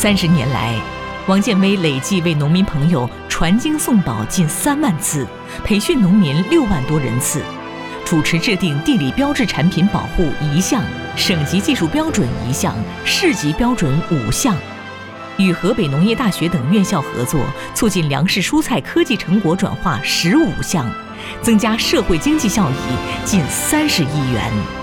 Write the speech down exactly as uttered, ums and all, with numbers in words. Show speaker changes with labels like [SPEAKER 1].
[SPEAKER 1] 三十年来，王建威累计为农民朋友传经诵宝近三万次，培训农民六万多人次，主持制定地理标志产品保护一项、省级技术标准一项、市级标准五项，与河北农业大学等院校合作，促进粮食蔬菜科技成果转化十五项，增加社会经济效益近三十亿元。